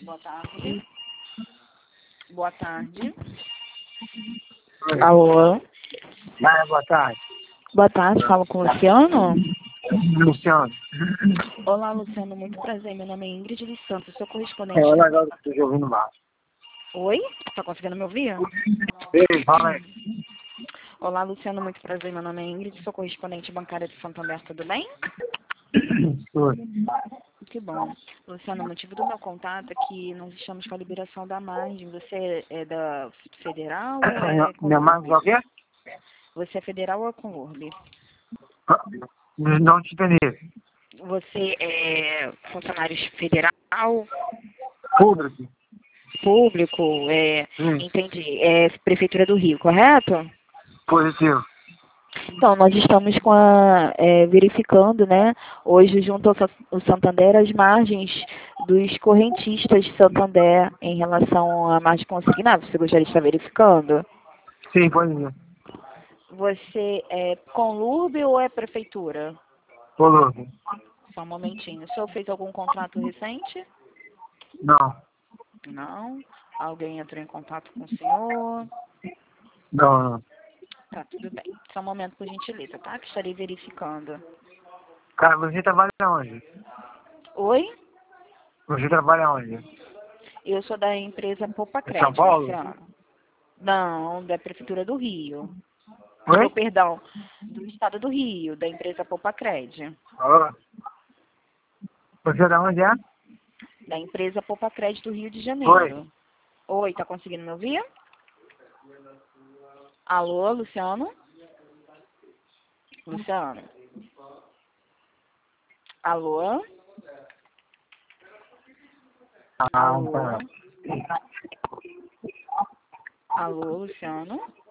Boa tarde. Boa tarde. Alô? Boa tarde. Boa tarde, falo com o Luciano? Luciano. Olá, Luciano. Muito prazer. Meu nome é Ingrid dos Santos. Sou correspondente. Olha agora que estou ouvindo lá. Oi? Tá conseguindo me ouvir? Ei, fala aí. Olá, Luciano. Muito prazer. Meu nome é Ingrid. Sou correspondente bancária de Santander. Tudo bem? Oi. Que bom. Luciano, o motivo do meu contato é que nós estamos com a liberação da margem. Você é da federal ou é Minha marca é o quê? Você é federal ou é Conurb? Não te entendi. Você é funcionário federal, Público. público, entendi. É Prefeitura do Rio, correto? Positivo. Então, nós estamos verificando, né, hoje junto ao Santander, as margens dos correntistas de Santander em relação à margem consignada. Você gostaria de estar verificando? Sim, positivo. Você é Conurb ou é Prefeitura? Público. Só um momentinho. O senhor fez algum contrato recente? Não. Não. Alguém entrou em contato com o senhor? Não. Tá, tudo bem. Só um momento, por gentileza, tá? Que estarei verificando. Cara, você trabalha onde? Oi? Você trabalha onde? Eu sou da empresa Poupa Em São Crédito, Paulo? Luciano. Não, da Prefeitura do Rio. Oi? Oh, perdão, do Estado do Rio, da empresa Poupa Crédito. Alô? Você da onde é? Da empresa Poupa Crédito do Rio de Oi? Janeiro. Oi, tá conseguindo me ouvir? Alô, Luciano? Luciano? Alô? Ah, Alô? tá. Alô, Luciano?